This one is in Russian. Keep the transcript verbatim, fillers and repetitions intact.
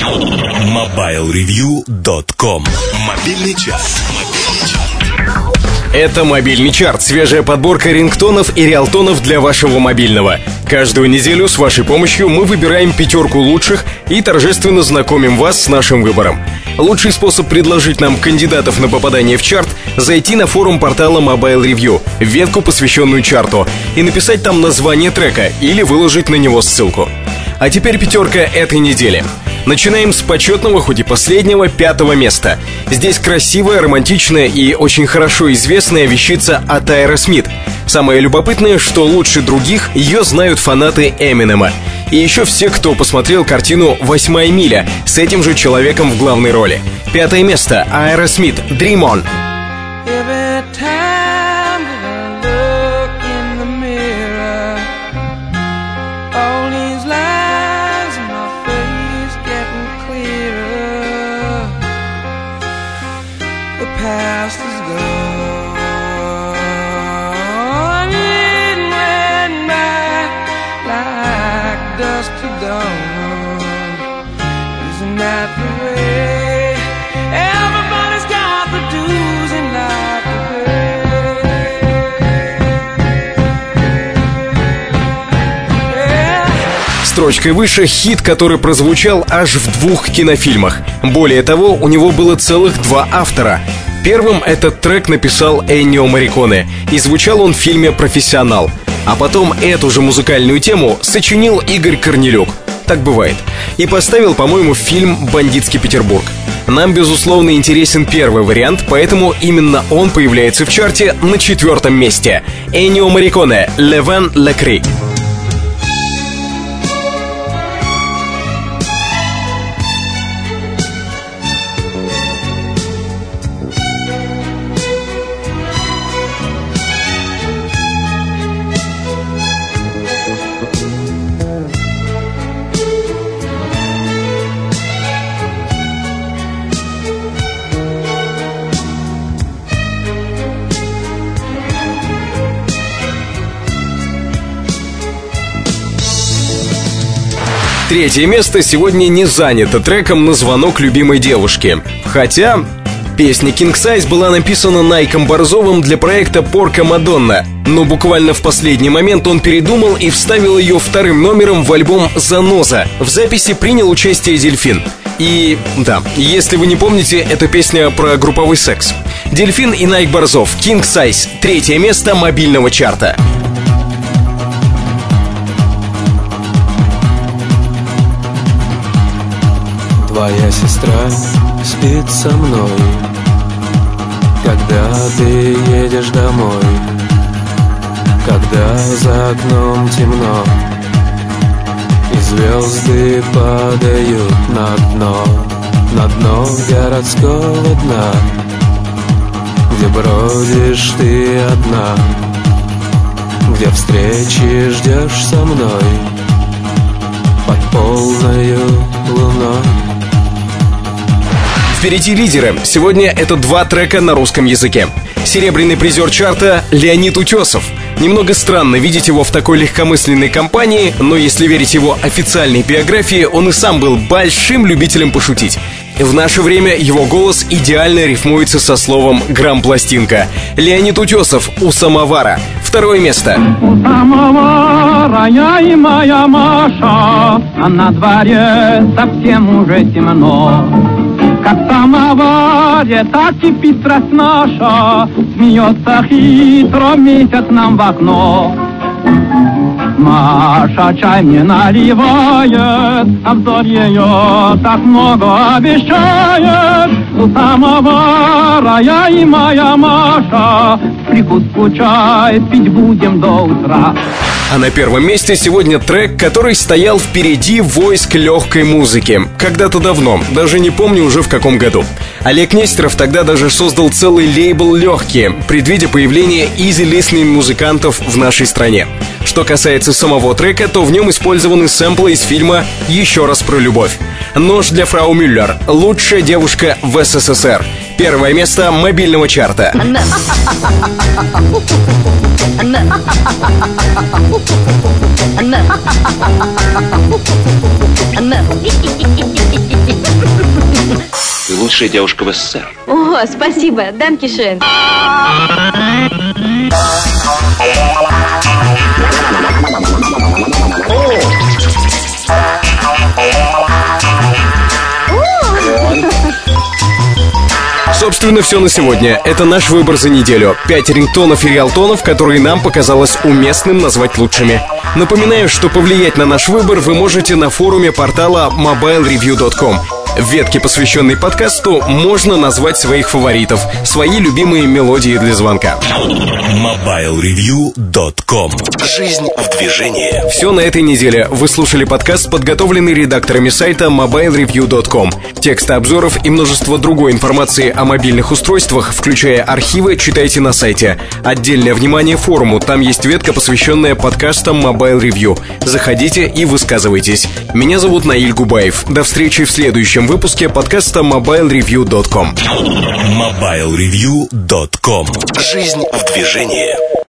мобайл ревью точка ком. Мобильный час. Это мобильный чарт, свежая подборка рингтонов и риалтонов для вашего мобильного. Каждую неделю с вашей помощью мы выбираем пятерку лучших и торжественно знакомим вас с нашим выбором. Лучший способ предложить нам кандидатов на попадание в чарт — зайти на форум портала Mobile Review, ветку, посвященную чарту, и написать там название трека или выложить на него ссылку. А теперь пятерка этой недели. Начинаем с почетного, хоть и последнего, пятого места. Здесь красивая, романтичная и очень хорошо известная вещица от Aerosmith. Самое любопытное, что лучше других ее знают фанаты Эминема. И еще все, кто посмотрел картину «Восьмая миля» с этим же человеком в главной роли. Пятое место. Aerosmith, Dream On. Past is gone, it went by like dust to dawn. Isn't that the way everybody's got the dues in life to pay? Строчкой выше хит, который прозвучал аж в двух кинофильмах. Более того, у него было целых два автора. Первым этот трек написал Эннио Морриконе, и звучал он в фильме «Профессионал». А потом эту же музыкальную тему сочинил Игорь Корнелюк. Так бывает. И поставил, по-моему, фильм «Бандитский Петербург». Нам, безусловно, интересен первый вариант, поэтому именно он появляется в чарте на четвертом месте. Эннио Морриконе, «Le Vent, le Cri». Третье место сегодня не занято треком на звонок любимой девушки. Хотя песня King Size была написана Найком Борзовым для проекта Порка Мадонна. Но буквально в последний момент он передумал и вставил ее вторым номером в альбом «Заноза». В записи принял участие Дельфин. И да, если вы не помните, это песня про групповой секс. Дельфин и Найк Борзов, King Size, третье место мобильного чарта. Твоя сестра спит со мной, когда ты едешь домой, когда за окном темно и звезды падают на дно, на дно городского дна, где бродишь ты одна, где встречи ждешь со мной под полною луной. Впереди лидеры. Сегодня это два трека на русском языке. Серебряный призер чарта Леонид Утесов. Немного странно видеть его в такой легкомысленной компании, но если верить его официальной биографии, он и сам был большим любителем пошутить. В наше время его голос идеально рифмуется со словом «грамм-пластинка». Леонид Утесов, «У самовара». Второе место. У самовара я и моя Маша, а на дворе совсем уже темно. Как в самоваре, так кипит страсть наша, смеется хитро месяц нам в окно. Маша чай мне наливает, а взор ее так много обещает. У самовара я и моя Маша, прикуску чай пить будем до утра. А на первом месте сегодня трек, который стоял впереди войск легкой музыки. Когда-то давно, даже не помню уже в каком году. Олег Нестеров тогда даже создал целый лейбл «Легкие», предвидя появление изи-листинг музыкантов в нашей стране. Что касается самого трека, то в нем использованы сэмплы из фильма «Еще раз про любовь». «Нож для фрау Мюллер», «Лучшая девушка в СССР». Первое место мобильного чарта. лучшая девушка в СССР. О, спасибо, данкишен. Собственно, все на сегодня. Это наш выбор за неделю. Пять рингтонов и риалтонов, которые нам показалось уместным назвать лучшими. Напоминаю, что повлиять на наш выбор вы можете на форуме портала мобайл ревью точка ком. В ветке, посвященной подкасту, можно назвать своих фаворитов, свои любимые мелодии для звонка. мобайл ревью точка ком. Жизнь в движении. Все на этой неделе. Вы слушали подкаст, подготовленный редакторами сайта мобайл ревью точка ком. Тексты обзоров и множество другой информации о мобильных устройствах, включая архивы, читайте на сайте. Отдельное внимание форуму. Там есть ветка, посвященная подкастам Mobile Review. Заходите и высказывайтесь. Меня зовут Наиль Губаев. До встречи в следующем выпуске подкаста мобайл ревью точка ком. мобайл ревью точка ком. Жизнь в движении.